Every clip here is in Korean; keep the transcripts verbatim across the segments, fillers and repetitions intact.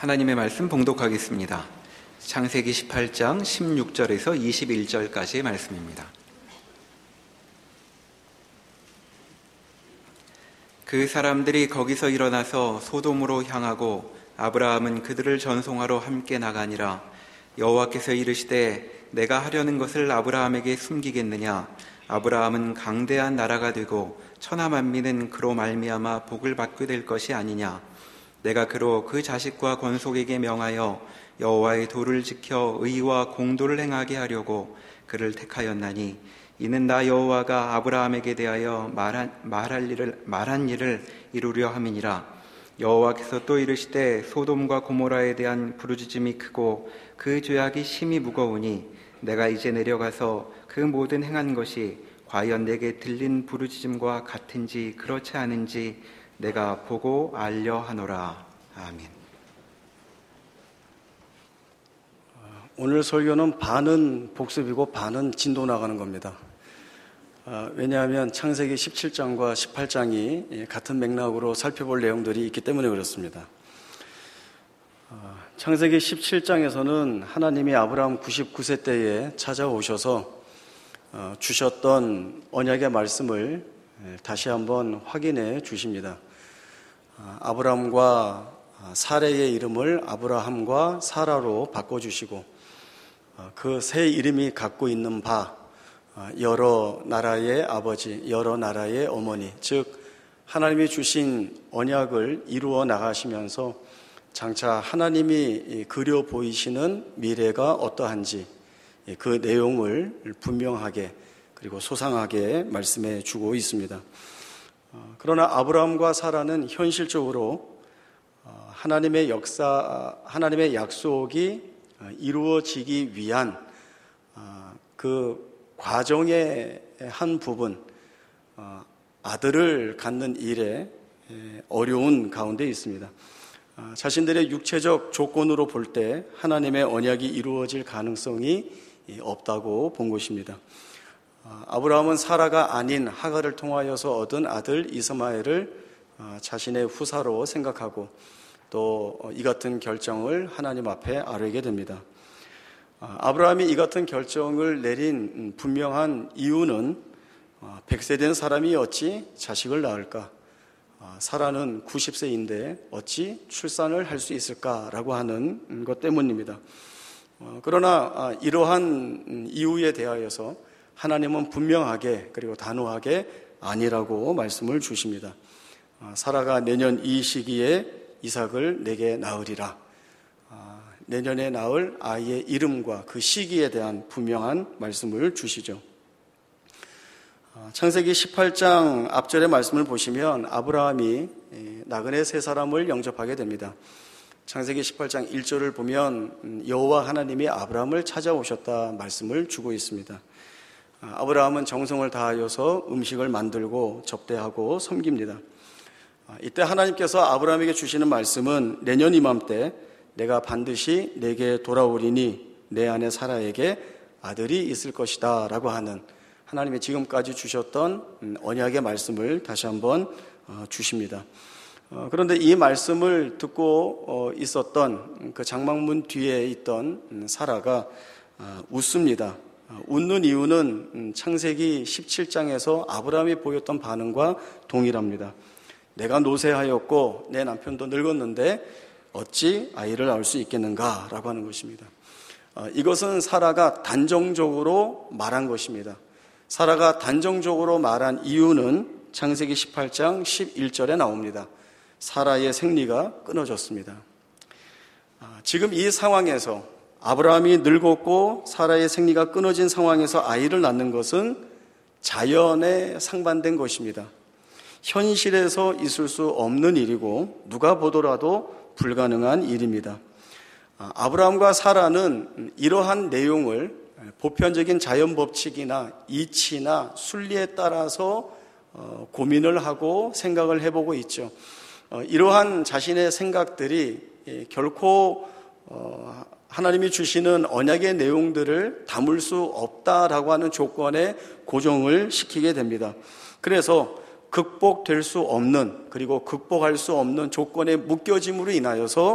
하나님의 말씀 봉독하겠습니다. 창세기 십팔 장 십육 절에서 이십일 절까지의 말씀입니다. 그 사람들이 거기서 일어나서 소돔으로 향하고 아브라함은 그들을 전송하러 함께 나가니라. 여호와께서 이르시되 내가 하려는 것을 아브라함에게 숨기겠느냐. 아브라함은 강대한 나라가 되고 천하 만민은 그로 말미암아 복을 받게 될 것이 아니냐. 내가 그로 그 자식과 권속에게 명하여 여호와의 도를 지켜 의와 공도를 행하게 하려고 그를 택하였나니 이는 나 여호와가 아브라함에게 대하여 말한, 말할 일을, 말한 일을 이루려 함이니라. 여호와께서 또 이르시되 소돔과 고모라에 대한 부르짖음이 크고 그 죄악이 심히 무거우니 내가 이제 내려가서 그 모든 행한 것이 과연 내게 들린 부르짖음과 같은지 그렇지 않은지 내가 보고 알려 하노라. 아멘. 오늘 설교는 반은 복습이고 반은 진도 나가는 겁니다. 왜냐하면 창세기 십칠 장과 십팔 장이 같은 맥락으로 살펴볼 내용들이 있기 때문에 그렇습니다. 창세기 십칠 장에서는 하나님이 아브라함 구십구 세 때에 찾아오셔서 주셨던 언약의 말씀을 다시 한번 확인해 주십니다. 아브라함과 사레의 이름을 아브라함과 사라로 바꿔주시고 그 새 이름이 갖고 있는 바 여러 나라의 아버지, 여러 나라의 어머니, 즉 하나님이 주신 언약을 이루어 나가시면서 장차 하나님이 그려 보이시는 미래가 어떠한지 그 내용을 분명하게 그리고 소상하게 말씀해 주고 있습니다. 그러나 아브라함과 사라는 현실적으로 하나님의 역사, 하나님의 약속이 이루어지기 위한 그 과정의 한 부분, 아들을 갖는 일에 어려운 가운데 있습니다. 자신들의 육체적 조건으로 볼 때 하나님의 언약이 이루어질 가능성이 없다고 본 것입니다. 아브라함은 사라가 아닌 하갈을 통하여서 얻은 아들 이스마엘을 자신의 후사로 생각하고 또 이 같은 결정을 하나님 앞에 아뢰게 됩니다. 아브라함이 이 같은 결정을 내린 분명한 이유는 백 세 된 사람이 어찌 자식을 낳을까? 사라는 구십 세인데 어찌 출산을 할 수 있을까라고 하는 것 때문입니다. 그러나 이러한 이유에 대하여서 하나님은 분명하게 그리고 단호하게 아니라고 말씀을 주십니다. 사라가 내년 이 시기에 이삭을 내게 낳으리라. 내년에 낳을 아이의 이름과 그 시기에 대한 분명한 말씀을 주시죠. 창세기 십팔 장 앞절의 말씀을 보시면 아브라함이 나그네 세 사람을 영접하게 됩니다. 창세기 십팔 장 일 절을 보면 여호와 하나님이 아브라함을 찾아오셨다 말씀을 주고 있습니다. 아브라함은 정성을 다하여서 음식을 만들고 접대하고 섬깁니다. 이때 하나님께서 아브라함에게 주시는 말씀은 내년 이맘때 내가 반드시 내게 돌아오리니 내 아내 사라에게 아들이 있을 것이다 라고 하는 하나님이 지금까지 주셨던 언약의 말씀을 다시 한번 주십니다. 그런데 이 말씀을 듣고 있었던 그 장막문 뒤에 있던 사라가 웃습니다. 웃는 이유는 창세기 십칠 장에서 아브라함이 보였던 반응과 동일합니다. 내가 노쇠하였고 내 남편도 늙었는데 어찌 아이를 낳을 수 있겠는가 라고 하는 것입니다. 이것은 사라가 단정적으로 말한 것입니다. 사라가 단정적으로 말한 이유는 창세기 십팔 장 십일 절에 나옵니다. 사라의 생리가 끊어졌습니다. 지금 이 상황에서 아브라함이 늙었고 사라의 생리가 끊어진 상황에서 아이를 낳는 것은 자연에 상반된 것입니다. 현실에서 있을 수 없는 일이고 누가 보더라도 불가능한 일입니다. 아브라함과 사라는 이러한 내용을 보편적인 자연 법칙이나 이치나 순리에 따라서 고민을 하고 생각을 해보고 있죠. 이러한 자신의 생각들이 결코 하나님이 주시는 언약의 내용들을 담을 수 없다라고 하는 조건에 고정을 시키게 됩니다. 그래서 극복될 수 없는 그리고 극복할 수 없는 조건에 묶여짐으로 인하여서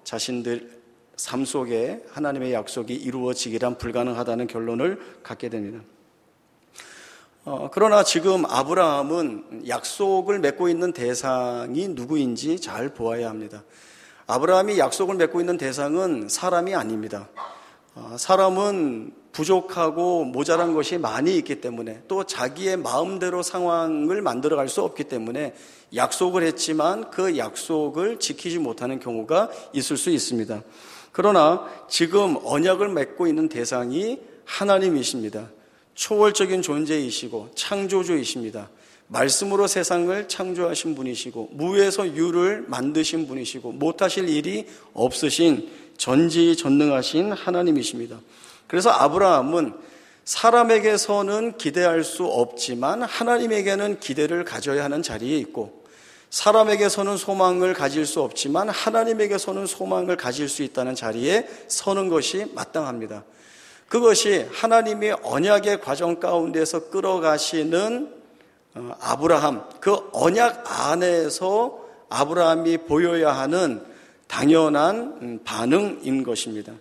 자신들 삶 속에 하나님의 약속이 이루어지기란 불가능하다는 결론을 갖게 됩니다. 어, 그러나 지금 아브라함은 약속을 맺고 있는 대상이 누구인지 잘 보아야 합니다. 아브라함이 약속을 맺고 있는 대상은 사람이 아닙니다. 어, 사람은 부족하고 모자란 것이 많이 있기 때문에 또 자기의 마음대로 상황을 만들어갈 수 없기 때문에 약속을 했지만 그 약속을 지키지 못하는 경우가 있을 수 있습니다. 그러나 지금 언약을 맺고 있는 대상이 하나님이십니다. 초월적인 존재이시고 창조주이십니다. 말씀으로 세상을 창조하신 분이시고 무에서 유를 만드신 분이시고 못하실 일이 없으신 전지전능하신 하나님이십니다. 그래서 아브라함은 사람에게서는 기대할 수 없지만 하나님에게는 기대를 가져야 하는 자리에 있고, 사람에게서는 소망을 가질 수 없지만 하나님에게서는 소망을 가질 수 있다는 자리에 서는 것이 마땅합니다. 그것이 하나님이 언약의 과정 가운데서 끌어가시는 아브라함, 그 언약 안에서 아브라함이 보여야 하는 당연한 반응인 것입니다.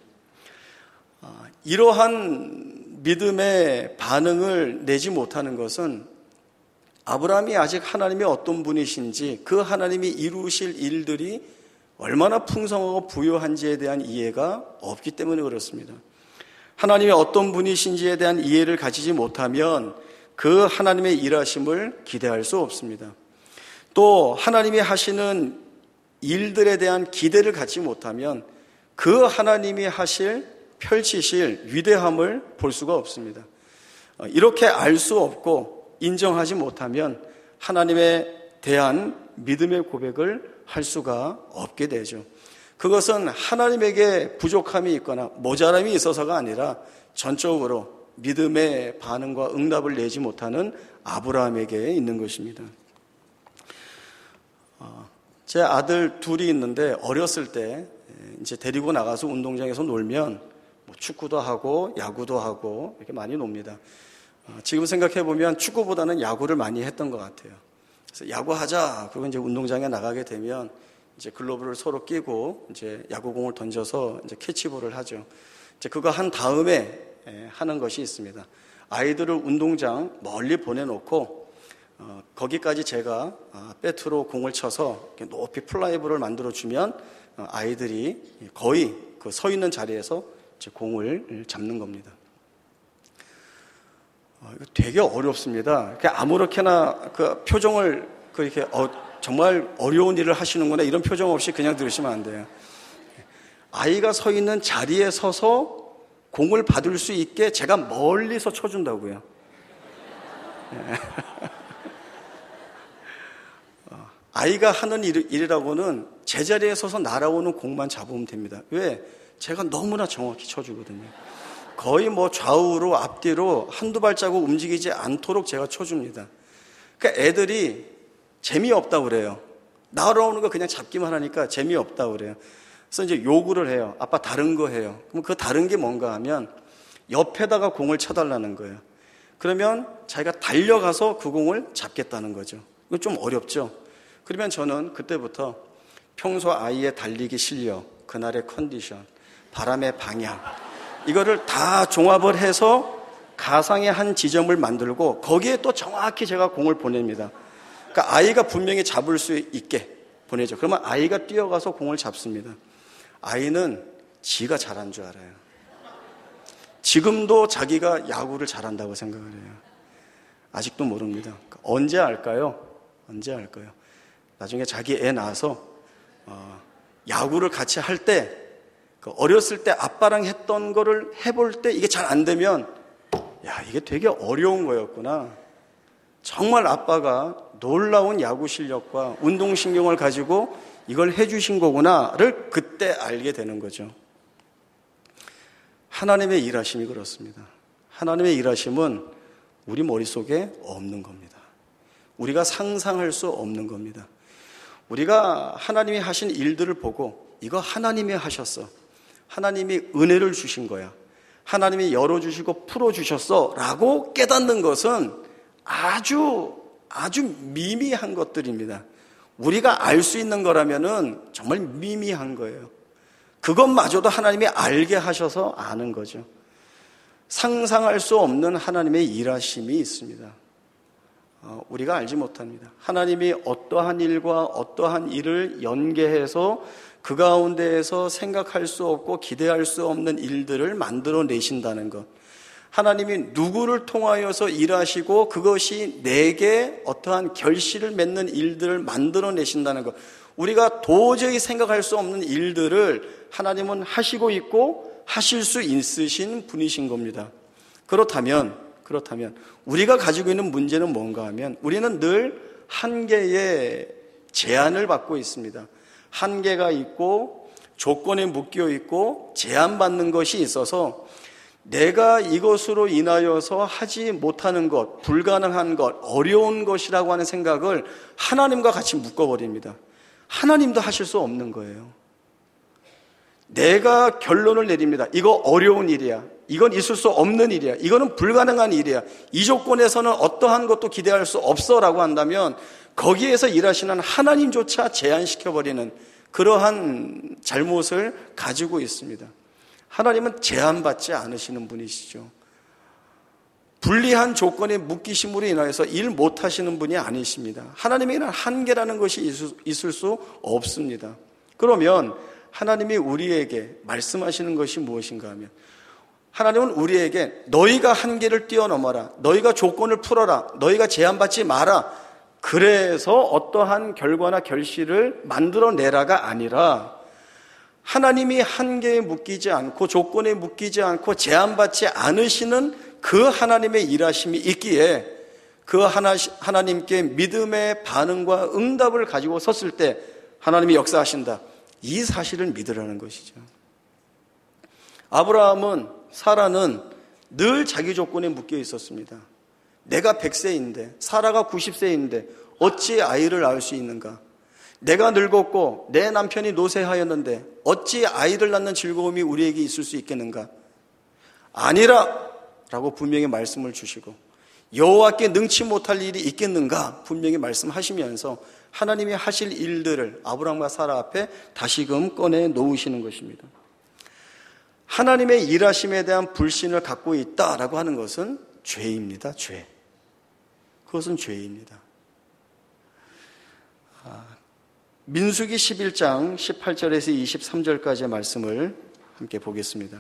이러한 믿음의 반응을 내지 못하는 것은 아브라함이 아직 하나님이 어떤 분이신지, 그 하나님이 이루실 일들이 얼마나 풍성하고 부유한지에 대한 이해가 없기 때문에 그렇습니다. 하나님이 어떤 분이신지에 대한 이해를 가지지 못하면 그 하나님의 일하심을 기대할 수 없습니다. 또 하나님이 하시는 일들에 대한 기대를 갖지 못하면 그 하나님이 하실, 펼치실 위대함을 볼 수가 없습니다. 이렇게 알 수 없고 인정하지 못하면 하나님에 대한 믿음의 고백을 할 수가 없게 되죠. 그것은 하나님에게 부족함이 있거나 모자람이 있어서가 아니라 전적으로 믿음의 반응과 응답을 내지 못하는 아브라함에게 있는 것입니다. 제 아들 둘이 있는데 어렸을 때 이제 데리고 나가서 운동장에서 놀면 뭐 축구도 하고 야구도 하고 이렇게 많이 놉니다. 지금 생각해 보면 축구보다는 야구를 많이 했던 것 같아요. 그래서 야구하자. 그리고 이제 운동장에 나가게 되면 이제 글러브를 서로 끼고 이제 야구공을 던져서 이제 캐치볼을 하죠. 이제 그거 한 다음에 하는 것이 있습니다. 아이들을 운동장 멀리 보내놓고 어, 거기까지 제가 어, 배트로 공을 쳐서 이렇게 높이 플라이볼을 만들어주면 어, 아이들이 거의 그 서 있는 자리에서 이제 공을 잡는 겁니다. 어, 이거 되게 어렵습니다. 아무렇게나 그 표정을 그렇게 어, 정말 어려운 일을 하시는구나 이런 표정 없이 그냥 들으시면 안 돼요. 아이가 서 있는 자리에 서서 공을 받을 수 있게 제가 멀리서 쳐준다고요. 아이가 하는 일, 일이라고는 제자리에 서서 날아오는 공만 잡으면 됩니다. 왜? 제가 너무나 정확히 쳐주거든요. 거의 뭐 좌우로 앞뒤로 한두 발자국 움직이지 않도록 제가 쳐줍니다. 그러니까 애들이 재미없다고 그래요. 날아오는 거 그냥 잡기만 하니까 재미없다고 그래요. 그래서 이제 요구를 해요. 아빠 다른 거 해요. 그럼 그 다른 게 뭔가 하면 옆에다가 공을 쳐달라는 거예요. 그러면 자기가 달려가서 그 공을 잡겠다는 거죠. 이거 좀 어렵죠. 그러면 저는 그때부터 평소 아이의 달리기 실력, 그날의 컨디션, 바람의 방향 이거를 다 종합을 해서 가상의 한 지점을 만들고 거기에 또 정확히 제가 공을 보냅니다. 그러니까 아이가 분명히 잡을 수 있게 보내죠. 그러면 아이가 뛰어가서 공을 잡습니다. 아이는 지가 잘한 줄 알아요. 지금도 자기가 야구를 잘한다고 생각을 해요. 아직도 모릅니다. 언제 알까요? 언제 알까요? 나중에 자기 애 낳아서 어, 야구를 같이 할 때 그 어렸을 때 아빠랑 했던 거를 해볼 때 이게 잘 안 되면 야 이게 되게 어려운 거였구나. 정말 아빠가 놀라운 야구 실력과 운동신경을 가지고 이걸 해주신 거구나를 그때 알게 되는 거죠. 하나님의 일하심이 그렇습니다. 하나님의 일하심은 우리 머릿속에 없는 겁니다. 우리가 상상할 수 없는 겁니다. 우리가 하나님이 하신 일들을 보고 이거 하나님이 하셨어. 하나님이 은혜를 주신 거야. 하나님이 열어주시고 풀어주셨어 라고 깨닫는 것은 아주 아주 미미한 것들입니다. 우리가 알 수 있는 거라면은 정말 미미한 거예요. 그것마저도 하나님이 알게 하셔서 아는 거죠. 상상할 수 없는 하나님의 일하심이 있습니다. 어, 우리가 알지 못합니다. 하나님이 어떠한 일과 어떠한 일을 연계해서 그 가운데에서 생각할 수 없고 기대할 수 없는 일들을 만들어내신다는 것, 하나님이 누구를 통하여서 일하시고 그것이 내게 어떠한 결실을 맺는 일들을 만들어내신다는 것, 우리가 도저히 생각할 수 없는 일들을 하나님은 하시고 있고 하실 수 있으신 분이신 겁니다. 그렇다면 그렇다면 우리가 가지고 있는 문제는 뭔가 하면, 우리는 늘 한계의 제한을 받고 있습니다. 한계가 있고 조건에 묶여 있고 제한받는 것이 있어서 내가 이것으로 인하여서 하지 못하는 것, 불가능한 것, 어려운 것이라고 하는 생각을 하나님과 같이 묶어버립니다. 하나님도 하실 수 없는 거예요. 내가 결론을 내립니다. 이거 어려운 일이야. 이건 있을 수 없는 일이야. 이거는 불가능한 일이야. 이 조건에서는 어떠한 것도 기대할 수 없어 라고 한다면 거기에서 일하시는 하나님조차 제한시켜버리는 그러한 잘못을 가지고 있습니다. 하나님은 제한받지 않으시는 분이시죠. 불리한 조건에 묶이심으로 인하여서 일 못하시는 분이 아니십니다. 하나님에게는 한계라는 것이 있을 수 없습니다. 그러면 하나님이 우리에게 말씀하시는 것이 무엇인가 하면, 하나님은 우리에게 너희가 한계를 뛰어넘어라, 너희가 조건을 풀어라, 너희가 제한받지 마라, 그래서 어떠한 결과나 결실을 만들어내라가 아니라, 하나님이 한계에 묶이지 않고 조건에 묶이지 않고 제한받지 않으시는 그 하나님의 일하심이 있기에 그 하나, 하나님께 믿음의 반응과 응답을 가지고 섰을 때 하나님이 역사하신다, 이 사실을 믿으라는 것이죠. 아브라함은, 사라는 늘 자기 조건에 묶여 있었습니다. 내가 백 세인데 사라가 구십 세인데 어찌 아이를 낳을 수 있는가? 내가 늙었고 내 남편이 노쇠하였는데 어찌 아이를 낳는 즐거움이 우리에게 있을 수 있겠는가? 아니라 라고 분명히 말씀을 주시고, 여호와께 능치 못할 일이 있겠는가 분명히 말씀하시면서 하나님이 하실 일들을 아브라함과 사라 앞에 다시금 꺼내 놓으시는 것입니다. 하나님의 일하심에 대한 불신을 갖고 있다라고 하는 것은 죄입니다. 죄. 그것은 죄입니다. 민수기 십일 장 십팔 절에서 이십삼 절까지의 말씀을 함께 보겠습니다.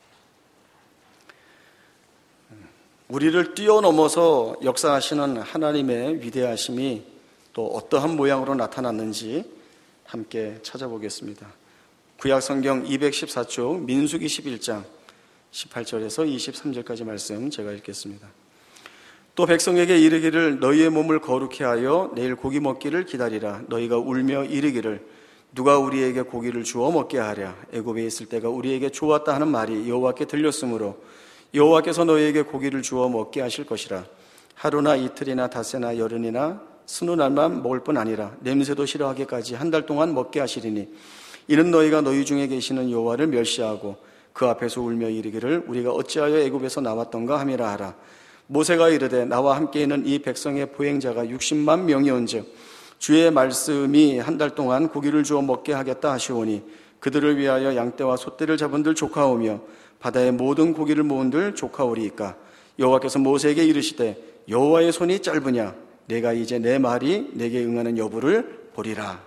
우리를 뛰어넘어서 역사하시는 하나님의 위대하심이 또 어떠한 모양으로 나타났는지 함께 찾아보겠습니다. 구약성경 이백십사 쪽 민수기 십일 장 십팔 절에서 이십삼 절까지 말씀 제가 읽겠습니다. 또 백성에게 이르기를 너희의 몸을 거룩히 하여 내일 고기 먹기를 기다리라. 너희가 울며 이르기를 누가 우리에게 고기를 주어 먹게 하랴. 애굽에 있을 때가 우리에게 좋았다 하는 말이 여호와께 들렸으므로 여호와께서 너희에게 고기를 주어 먹게 하실 것이라. 하루나 이틀이나 닷새나 열흘이나 스무 날만 먹을 뿐 아니라 냄새도 싫어하기까지 한 달 동안 먹게 하시리니 이는 너희가 너희 중에 계시는 여호와를 멸시하고 그 앞에서 울며 이르기를 우리가 어찌하여 애굽에서 나왔던가 함이라 하라. 모세가 이르되 나와 함께 있는 이 백성의 보행자가 육십만 명이온즉 주의 말씀이 한 달 동안 고기를 주어 먹게 하겠다 하시오니 그들을 위하여 양떼와 소떼를 잡은들 조카오며 바다의 모든 고기를 모은들 조카오리이까. 여호와께서 모세에게 이르시되 여호와의 손이 짧으냐 내가 이제 내 말이 내게 응하는 여부를 보리라.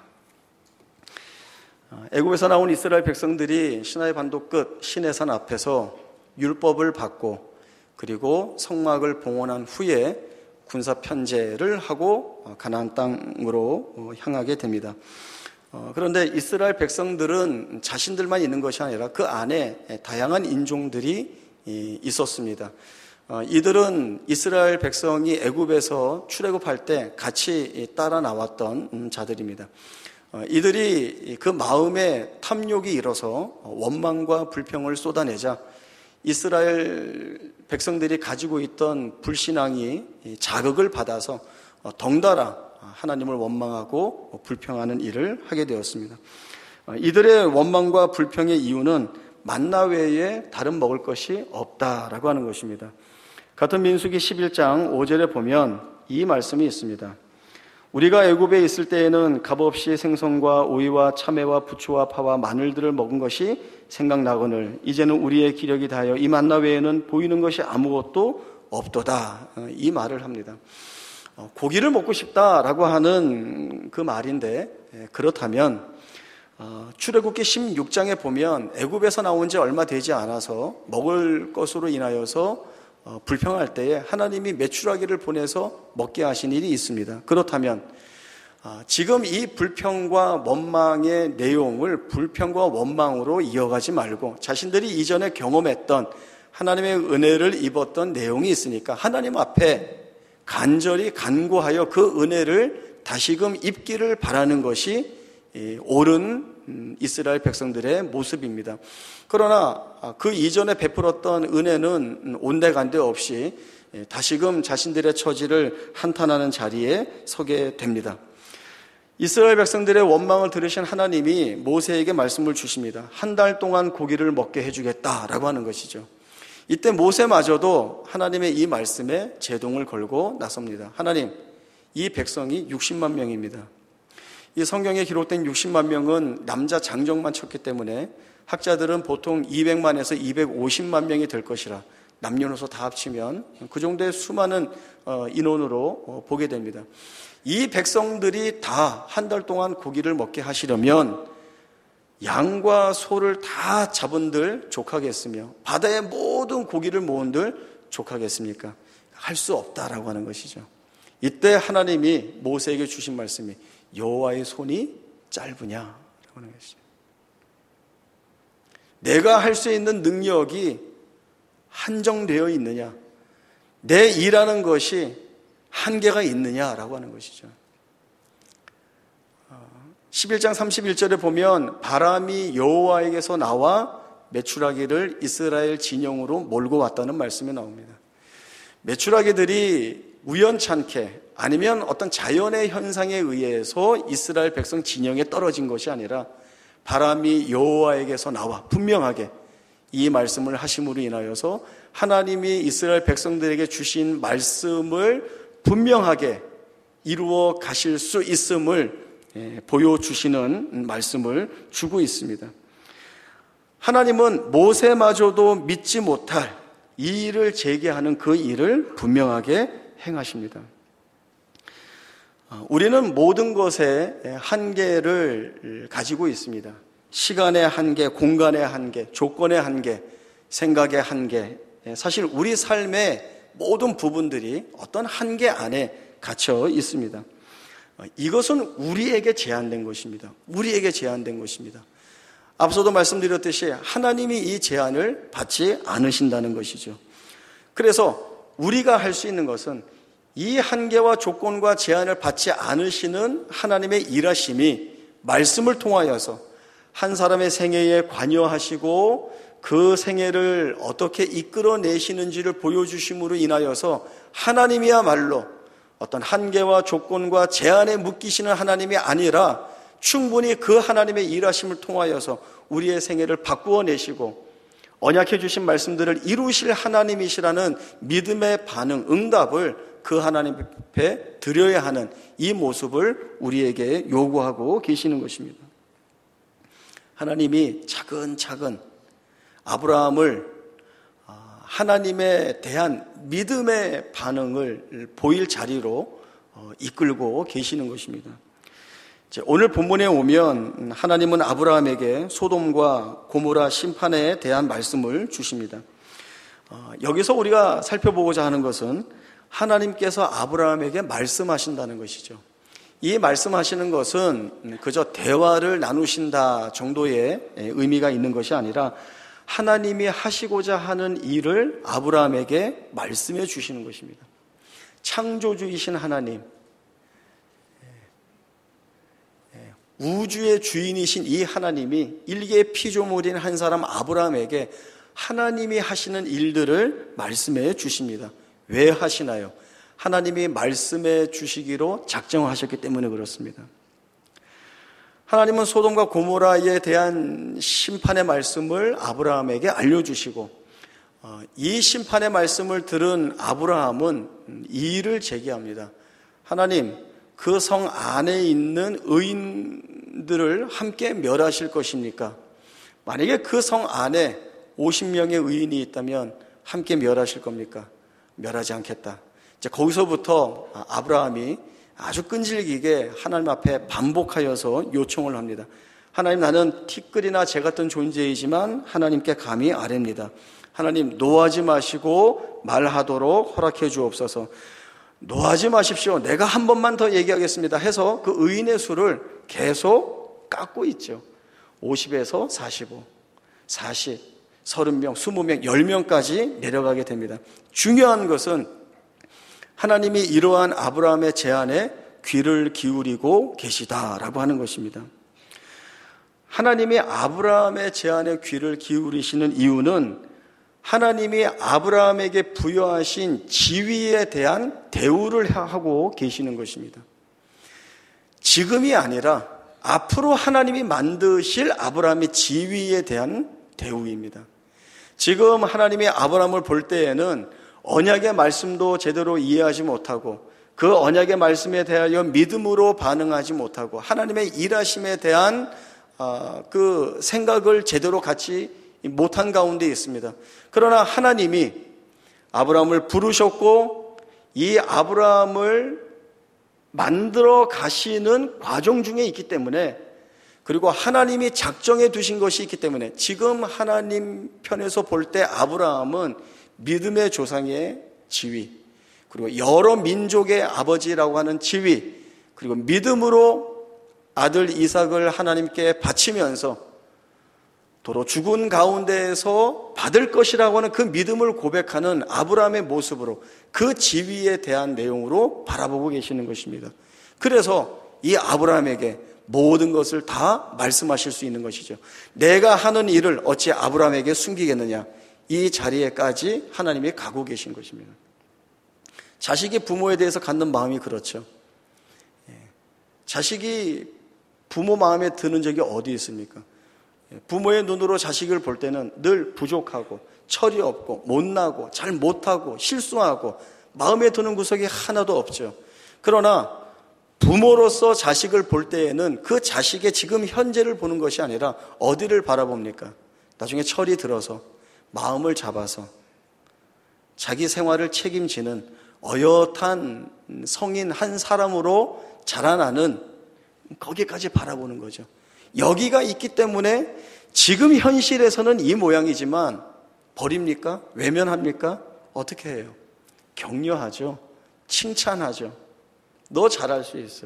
애굽에서 나온 이스라엘 백성들이 시나이 반도 끝 시내산 앞에서 율법을 받고 그리고 성막을 봉헌한 후에 군사 편제를 하고 가나안 땅으로 향하게 됩니다. 그런데 이스라엘 백성들은 자신들만 있는 것이 아니라 그 안에 다양한 인종들이 있었습니다. 이들은 이스라엘 백성이 애굽에서 출애굽할 때 같이 따라 나왔던 자들입니다. 이들이 그 마음에 탐욕이 일어서 원망과 불평을 쏟아내자 이스라엘 백성들이 가지고 있던 불신앙이 자극을 받아서 덩달아 하나님을 원망하고 불평하는 일을 하게 되었습니다. 이들의 원망과 불평의 이유는 만나 외에 다른 먹을 것이 없다라고 하는 것입니다. 같은 민수기 십일 장 오 절에 보면 이 말씀이 있습니다. 우리가 애굽에 있을 때에는 값없이 생선과 오이와 참외와 부추와 파와 마늘들을 먹은 것이 생각나거늘 이제는 우리의 기력이 다하여 이 만나 외에는 보이는 것이 아무것도 없도다. 이 말을 합니다. 고기를 먹고 싶다라고 하는 그 말인데, 그렇다면 출애굽기 십육 장에 보면 애굽에서 나온 지 얼마 되지 않아서 먹을 것으로 인하여서 불평할 때에 하나님이 메추라기를 보내서 먹게 하신 일이 있습니다. 그렇다면 지금 이 불평과 원망의 내용을 불평과 원망으로 이어가지 말고 자신들이 이전에 경험했던 하나님의 은혜를 입었던 내용이 있으니까 하나님 앞에 간절히 간구하여 그 은혜를 다시금 입기를 바라는 것이 옳은 이스라엘 백성들의 모습입니다. 그러나 그 이전에 베풀었던 은혜는 온데간데 없이 다시금 자신들의 처지를 한탄하는 자리에 서게 됩니다. 이스라엘 백성들의 원망을 들으신 하나님이 모세에게 말씀을 주십니다. 한 달 동안 고기를 먹게 해주겠다라고 하는 것이죠. 이때 모세마저도 하나님의 이 말씀에 제동을 걸고 나섭니다. 하나님, 이 백성이 육십만 명입니다. 이 성경에 기록된 육십만 명은 남자 장정만 쳤기 때문에 학자들은 보통 이백만에서 이백오십만 명이 될 것이라, 남녀노소 다 합치면 그 정도의 수많은 인원으로 보게 됩니다. 이 백성들이 다 한 달 동안 고기를 먹게 하시려면 양과 소를 다 잡은들 족하겠으며 바다의 모든 고기를 모은들 족하겠습니까? 할 수 없다라고 하는 것이죠. 이때 하나님이 모세에게 주신 말씀이 여호와의 손이 짧으냐라고 하는 것이죠. 내가 할 수 있는 능력이 한정되어 있느냐, 내 일하는 것이 한계가 있느냐라고 하는 것이죠. 십일 장 삼십일 절에 보면 바람이 여호와에게서 나와 메추라기를 이스라엘 진영으로 몰고 왔다는 말씀이 나옵니다. 메추라기들이 우연찮게 아니면 어떤 자연의 현상에 의해서 이스라엘 백성 진영에 떨어진 것이 아니라 바람이 여호와에게서 나와 분명하게 이 말씀을 하심으로 인하여서 하나님이 이스라엘 백성들에게 주신 말씀을 분명하게 이루어 가실 수 있음을 보여주시는 말씀을 주고 있습니다. 하나님은 모세마저도 믿지 못할 이 일을 제기하는 그 일을 분명하게 행하십니다. 우리는 모든 것에 한계를 가지고 있습니다. 시간의 한계, 공간의 한계, 조건의 한계, 생각의 한계. 사실 우리 삶의 모든 부분들이 어떤 한계 안에 갇혀 있습니다. 이것은 우리에게 제한된 것입니다. 우리에게 제한된 것입니다. 앞서도 말씀드렸듯이 하나님이 이 제한을 받지 않으신다는 것이죠. 그래서 우리가 할 수 있는 것은 이 한계와 조건과 제한을 받지 않으시는 하나님의 일하심이 말씀을 통하여서 한 사람의 생애에 관여하시고 그 생애를 어떻게 이끌어내시는지를 보여주심으로 인하여서 하나님이야말로 어떤 한계와 조건과 제한에 묶이시는 하나님이 아니라 충분히 그 하나님의 일하심을 통하여서 우리의 생애를 바꾸어 내시고 언약해 주신 말씀들을 이루실 하나님이시라는 믿음의 반응, 응답을 그 하나님 앞에 드려야 하는 이 모습을 우리에게 요구하고 계시는 것입니다. 하나님이 차근차근 아브라함을 하나님에 대한 믿음의 반응을 보일 자리로 이끌고 계시는 것입니다. 오늘 본문에 오면 하나님은 아브라함에게 소돔과 고모라 심판에 대한 말씀을 주십니다. 여기서 우리가 살펴보고자 하는 것은 하나님께서 아브라함에게 말씀하신다는 것이죠. 이 말씀하시는 것은 그저 대화를 나누신다 정도의 의미가 있는 것이 아니라 하나님이 하시고자 하는 일을 아브라함에게 말씀해 주시는 것입니다. 창조주이신 하나님, 우주의 주인이신 이 하나님이 일개 피조물인 한 사람 아브라함에게 하나님이 하시는 일들을 말씀해 주십니다. 왜 하시나요? 하나님이 말씀해 주시기로 작정하셨기 때문에 그렇습니다. 하나님은 소돔과 고모라에 대한 심판의 말씀을 아브라함에게 알려주시고 이 심판의 말씀을 들은 아브라함은 이 일을 제기합니다. 하나님, 그 성 안에 있는 의인들을 함께 멸하실 것입니까? 만약에 그 성 안에 오십 명의 의인이 있다면 함께 멸하실 겁니까? 멸하지 않겠다. 이제 거기서부터 아브라함이 아주 끈질기게 하나님 앞에 반복하여서 요청을 합니다. 하나님, 나는 티끌이나 재 같은 존재이지만 하나님께 감히 아뢰입니다. 하나님, 노하지 마시고 말하도록 허락해 주옵소서. 노하지 마십시오. 내가 한 번만 더 얘기하겠습니다 해서 그 의인의 수를 계속 깎고 있죠. 오십에서 사십오, 사십, 삼십 명, 이십 명, 십 명까지 내려가게 됩니다. 중요한 것은 하나님이 이러한 아브라함의 제안에 귀를 기울이고 계시다라고 하는 것입니다. 하나님이 아브라함의 제안에 귀를 기울이시는 이유는 하나님이 아브라함에게 부여하신 지위에 대한 대우를 하고 계시는 것입니다. 지금이 아니라 앞으로 하나님이 만드실 아브라함의 지위에 대한 대우입니다. 지금 하나님이 아브라함을 볼 때에는 언약의 말씀도 제대로 이해하지 못하고 그 언약의 말씀에 대하여 믿음으로 반응하지 못하고 하나님의 일하심에 대한 그 생각을 제대로 갖지 못한 가운데 있습니다. 그러나 하나님이 아브라함을 부르셨고 이 아브라함을 만들어 가시는 과정 중에 있기 때문에, 그리고 하나님이 작정해 두신 것이 있기 때문에 지금 하나님 편에서 볼 때 아브라함은 믿음의 조상의 지위, 그리고 여러 민족의 아버지라고 하는 지위, 그리고 믿음으로 아들 이삭을 하나님께 바치면서 도로 죽은 가운데에서 받을 것이라고 하는 그 믿음을 고백하는 아브라함의 모습으로 그 지위에 대한 내용으로 바라보고 계시는 것입니다. 그래서 이 아브라함에게 모든 것을 다 말씀하실 수 있는 것이죠. 내가 하는 일을 어찌 아브라함에게 숨기겠느냐, 이 자리에까지 하나님이 가고 계신 것입니다. 자식이 부모에 대해서 갖는 마음이 그렇죠. 자식이 부모 마음에 드는 적이 어디 있습니까? 부모의 눈으로 자식을 볼 때는 늘 부족하고 철이 없고 못나고 잘 못하고 실수하고 마음에 드는 구석이 하나도 없죠. 그러나 부모로서 자식을 볼 때에는 그 자식의 지금 현재를 보는 것이 아니라 어디를 바라봅니까? 나중에 철이 들어서 마음을 잡아서 자기 생활을 책임지는 어엿한 성인 한 사람으로 자라나는, 거기까지 바라보는 거죠. 여기가 있기 때문에 지금 현실에서는 이 모양이지만 버립니까? 외면합니까? 어떻게 해요? 격려하죠. 칭찬하죠. 너 잘할 수 있어.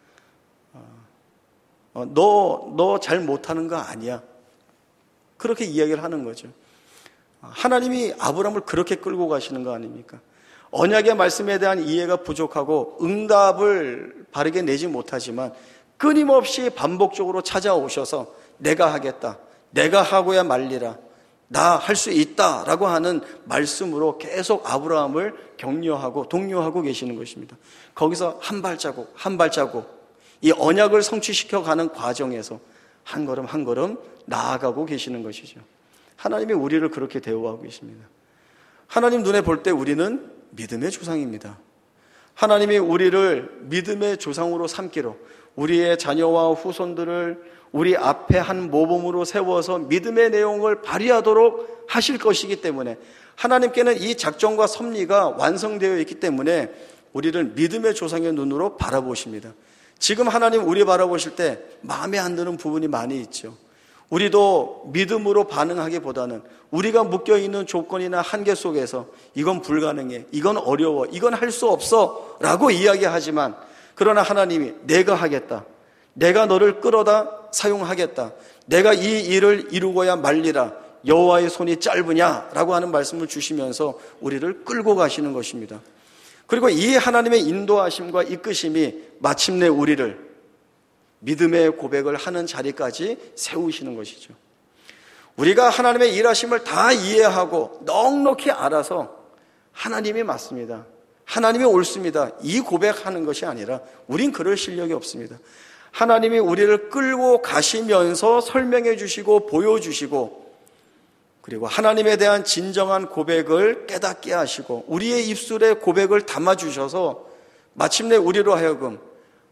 어, 너, 너 잘 못하는 거 아니야. 그렇게 이야기를 하는 거죠. 하나님이 아브라함을 그렇게 끌고 가시는 거 아닙니까? 언약의 말씀에 대한 이해가 부족하고 응답을 바르게 내지 못하지만 끊임없이 반복적으로 찾아오셔서 내가 하겠다, 내가 하고야 말리라, 나 할 수 있다 라고 하는 말씀으로 계속 아브라함을 격려하고 독려하고 계시는 것입니다. 거기서 한 발자국 한 발자국 이 언약을 성취시켜 가는 과정에서 한 걸음 한 걸음 나아가고 계시는 것이죠. 하나님이 우리를 그렇게 대우하고 계십니다. 하나님 눈에 볼 때 우리는 믿음의 조상입니다. 하나님이 우리를 믿음의 조상으로 삼기로 우리의 자녀와 후손들을 우리 앞에 한 모범으로 세워서 믿음의 내용을 발휘하도록 하실 것이기 때문에 하나님께는 이 작정과 섭리가 완성되어 있기 때문에 우리를 믿음의 조상의 눈으로 바라보십니다. 지금 하나님 우리 바라보실 때 마음에 안 드는 부분이 많이 있죠. 우리도 믿음으로 반응하기보다는 우리가 묶여있는 조건이나 한계 속에서 이건 불가능해, 이건 어려워, 이건 할 수 없어 라고 이야기하지만, 그러나 하나님이 내가 하겠다, 내가 너를 끌어다 사용하겠다, 내가 이 일을 이루고야 말리라, 여호와의 손이 짧으냐라고 하는 말씀을 주시면서 우리를 끌고 가시는 것입니다. 그리고 이 하나님의 인도하심과 이끄심이 마침내 우리를 믿음의 고백을 하는 자리까지 세우시는 것이죠. 우리가 하나님의 일하심을 다 이해하고 넉넉히 알아서 하나님이 맞습니다, 하나님이 옳습니다, 이 고백하는 것이 아니라 우린 그럴 실력이 없습니다. 하나님이 우리를 끌고 가시면서 설명해 주시고 보여주시고, 그리고 하나님에 대한 진정한 고백을 깨닫게 하시고 우리의 입술에 고백을 담아주셔서 마침내 우리로 하여금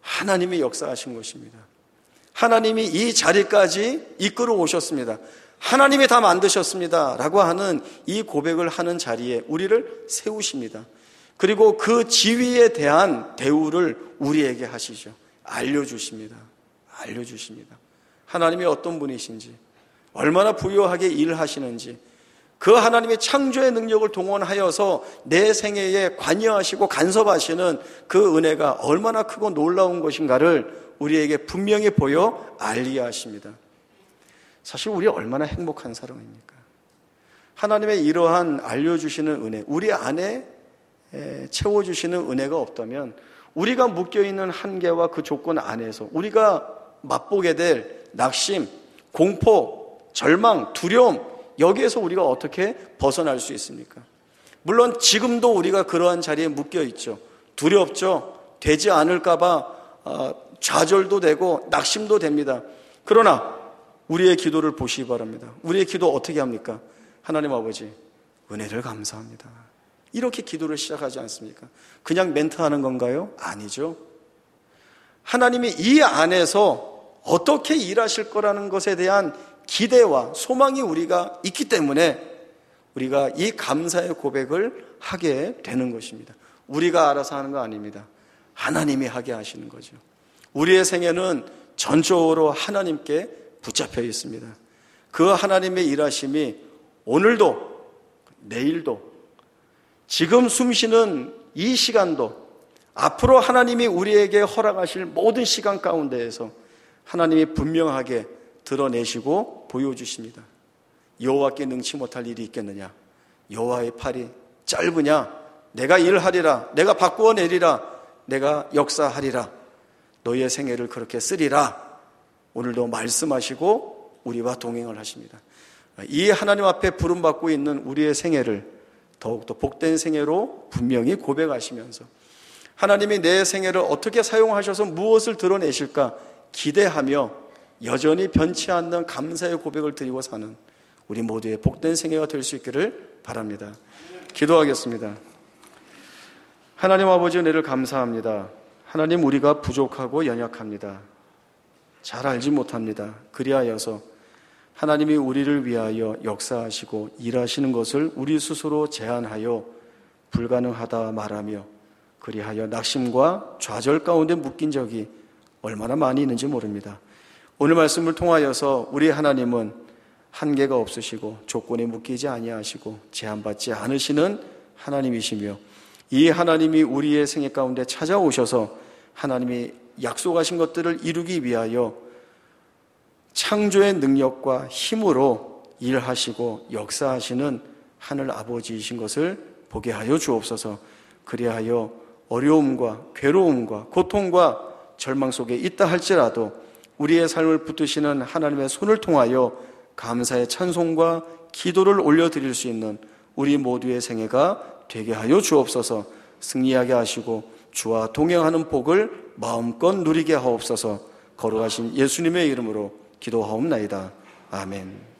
하나님이 역사하신 것입니다. 하나님이 이 자리까지 이끌어 오셨습니다. 하나님이 다 만드셨습니다 라고 하는 이 고백을 하는 자리에 우리를 세우십니다. 그리고 그 지위에 대한 대우를 우리에게 하시죠. 알려주십니다. 알려주십니다. 하나님이 어떤 분이신지, 얼마나 부유하게 일하시는지, 그 하나님의 창조의 능력을 동원하여서 내 생애에 관여하시고 간섭하시는 그 은혜가 얼마나 크고 놀라운 것인가를 우리에게 분명히 보여 알리게 하십니다. 사실 우리 얼마나 행복한 사람입니까? 하나님의 이러한 알려주시는 은혜, 우리 안에 채워주시는 은혜가 없다면 우리가 묶여있는 한계와 그 조건 안에서 우리가 맛보게 될 낙심, 공포, 절망, 두려움, 여기에서 우리가 어떻게 벗어날 수 있습니까? 물론 지금도 우리가 그러한 자리에 묶여있죠. 두렵죠. 되지 않을까 봐 좌절도 되고 낙심도 됩니다. 그러나 우리의 기도를 보시기 바랍니다. 우리의 기도 어떻게 합니까? 하나님 아버지, 은혜를 감사합니다. 이렇게 기도를 시작하지 않습니까? 그냥 멘트하는 건가요? 아니죠. 하나님이 이 안에서 어떻게 일하실 거라는 것에 대한 기대와 소망이 우리가 있기 때문에 우리가 이 감사의 고백을 하게 되는 것입니다. 우리가 알아서 하는 거 아닙니다. 하나님이 하게 하시는 거죠. 우리의 생애는 전적으로 하나님께 붙잡혀 있습니다. 그 하나님의 일하심이 오늘도, 내일도, 지금 숨쉬는 이 시간도, 앞으로 하나님이 우리에게 허락하실 모든 시간 가운데에서 하나님이 분명하게 드러내시고 보여주십니다. 여호와께 능치 못할 일이 있겠느냐? 여호와의 팔이 짧으냐? 내가 일하리라. 내가 바꾸어 내리라. 내가 역사하리라. 너희의 생애를 그렇게 쓰리라. 오늘도 말씀하시고 우리와 동행을 하십니다. 이 하나님 앞에 부름받고 있는 우리의 생애를 더욱더 복된 생애로 분명히 고백하시면서 하나님이 내 생애를 어떻게 사용하셔서 무엇을 드러내실까 기대하며 여전히 변치 않는 감사의 고백을 드리고 사는 우리 모두의 복된 생애가 될 수 있기를 바랍니다. 기도하겠습니다. 하나님 아버지, 은혜를 감사합니다. 하나님, 우리가 부족하고 연약합니다. 잘 알지 못합니다. 그리하여서 하나님이 우리를 위하여 역사하시고 일하시는 것을 우리 스스로 제한하여 불가능하다 말하며 그리하여 낙심과 좌절 가운데 묶인 적이 얼마나 많이 있는지 모릅니다. 오늘 말씀을 통하여서 우리 하나님은 한계가 없으시고 조건에 묶이지 아니하시고 제한받지 않으시는 하나님이시며 이 하나님이 우리의 생애 가운데 찾아오셔서 하나님이 약속하신 것들을 이루기 위하여 창조의 능력과 힘으로 일하시고 역사하시는 하늘 아버지이신 것을 보게 하여 주옵소서. 그리하여 어려움과 괴로움과 고통과 절망 속에 있다 할지라도 우리의 삶을 붙드시는 하나님의 손을 통하여 감사의 찬송과 기도를 올려드릴 수 있는 우리 모두의 생애가 되게 하여 주옵소서. 승리하게 하시고 주와 동행하는 복을 마음껏 누리게 하옵소서. 거룩하신 예수님의 이름으로 기도하옵나이다. 아멘.